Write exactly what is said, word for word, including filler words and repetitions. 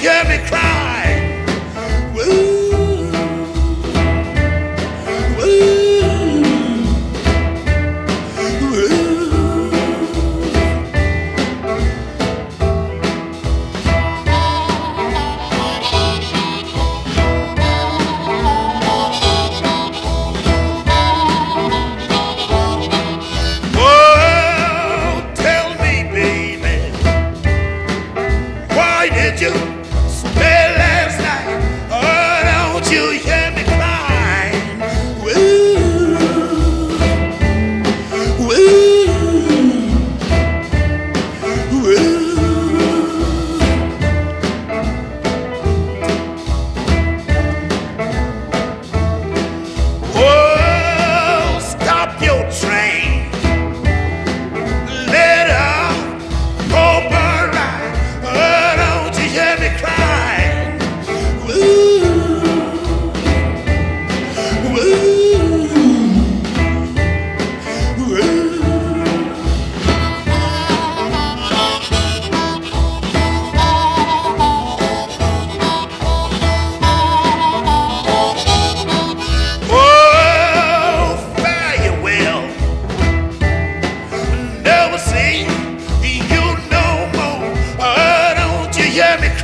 hear me cry? Woo, woo, woo. Oh, tell me, baby, why did you stay last night? Oh, don't you hear me crying? Woo, woo, woo. Oh, stop your train. Let her go by right. Oh, don't you hear me crying? Woo, woo, woo. Oh, fare you well. Never see you no more. Oh, don't you hear me